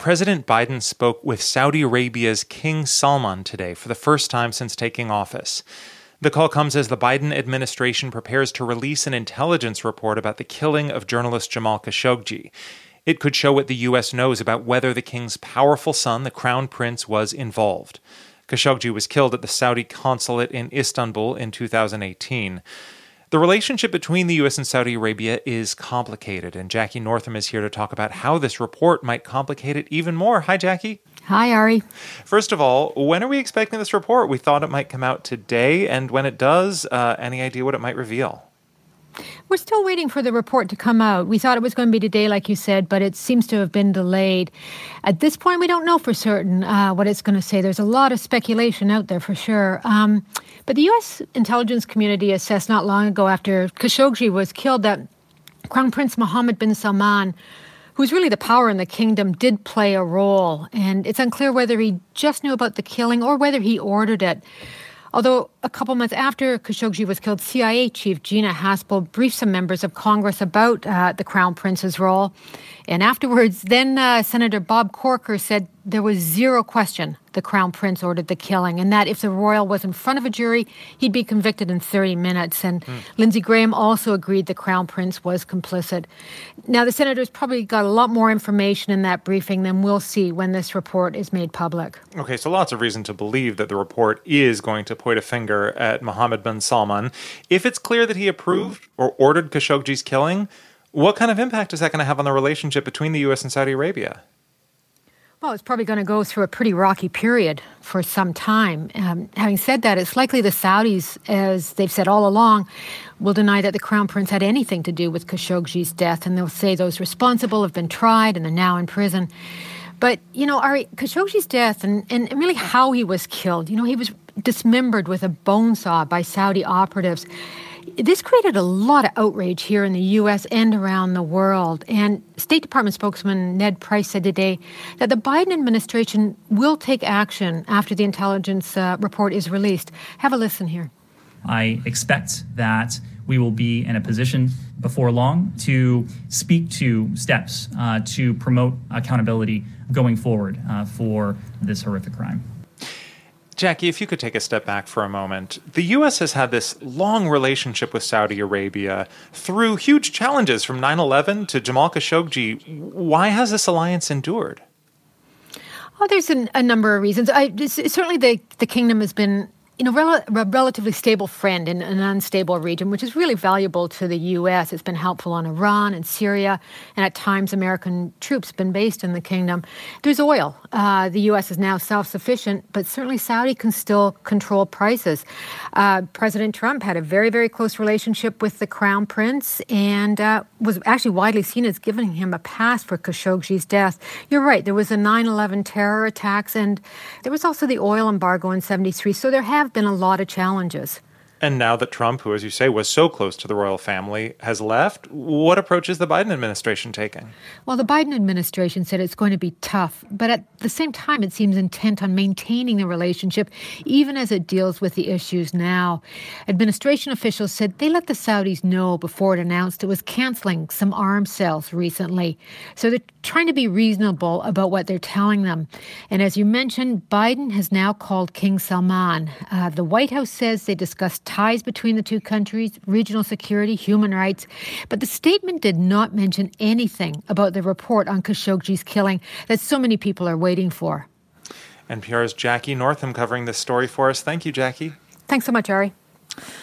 President Biden spoke with Saudi Arabia's King Salman today for the first time since taking office. The call comes as the Biden administration prepares to release an intelligence report about the killing of journalist Jamal Khashoggi. It could show what the U.S. knows about whether the king's powerful son, the Crown Prince, was involved. Khashoggi was killed at the Saudi consulate in Istanbul in 2018. The relationship between the U.S. and Saudi Arabia is complicated, and Jackie Northam is here to talk about how this report might complicate it even more. Hi, Jackie. Hi, Ari. First of all, when are we expecting this report? We thought it might come out today, and when it does, any idea what it might reveal? We're still waiting for the report to come out. We thought it was going to be today, like you said, but it seems to have been delayed. At this point, we don't know for certain what it's going to say. There's a lot of speculation out there for sure. But the U.S. intelligence community assessed not long ago after Khashoggi was killed that Crown Prince Mohammed bin Salman, who's really the power in the kingdom, did play a role. And it's unclear whether he just knew about the killing or whether he ordered it. Although a couple months after Khashoggi was killed, CIA Chief Gina Haspel briefed some members of Congress about the Crown Prince's role. And afterwards, then Senator Bob Corker said there was zero question the Crown Prince ordered the killing, and that if the royal was in front of a jury, he'd be convicted in 30 minutes. And Lindsey Graham also agreed the Crown Prince was complicit. Now, the senators probably got a lot more information in that briefing than we'll see when this report is made public. Okay, so lots of reason to believe that the report is going to point a finger at Mohammed bin Salman. If it's clear that he approved or ordered Khashoggi's killing, what kind of impact is that going to have on the relationship between the U.S. and Saudi Arabia? Well, it's probably going to go through a pretty rocky period for some time. Having said that, it's likely the Saudis, as they've said all along, will deny that the Crown Prince had anything to do with Khashoggi's death, and they'll say those responsible have been tried and they're now in prison. But, Ari, Khashoggi's death and really how he was killed, he was dismembered with a bone saw by Saudi operatives. This created a lot of outrage here in the U.S. and around the world. And State Department spokesman Ned Price said today that the Biden administration will take action after the intelligence report is released. Have a listen here. I expect that we will be in a position before long to speak to steps to promote accountability going forward for this horrific crime. Jackie, if you could take a step back for a moment. The U.S. has had this long relationship with Saudi Arabia through huge challenges from 9/11 to Jamal Khashoggi. Why has this alliance endured? Oh, there's a number of reasons. Certainly the kingdom has been a relatively stable friend in an unstable region, which is really valuable to the U.S. It's been helpful on Iran and Syria, and at times American troops have been based in the kingdom. There's oil. The U.S. is now self-sufficient, but certainly Saudi can still control prices. President Trump had a very, very close relationship with the Crown Prince and was actually widely seen as giving him a pass for Khashoggi's death. You're right, there was the 9/11 terror attacks, and there was also the oil embargo in 1973, so there have been a lot of challenges. And now that Trump, who, as you say, was so close to the royal family, has left, what approach is the Biden administration taking? Well, the Biden administration said it's going to be tough, but at the same time, it seems intent on maintaining the relationship, even as it deals with the issues now. Administration officials said they let the Saudis know before it announced it was canceling some arms sales recently. So they're trying to be reasonable about what they're telling them. And as you mentioned, Biden has now called King Salman. The White House says they discussed ties between the two countries, regional security, human rights. But the statement did not mention anything about the report on Khashoggi's killing that so many people are waiting for. NPR's Jackie Northam covering this story for us. Thank you, Jackie. Thanks so much, Ari.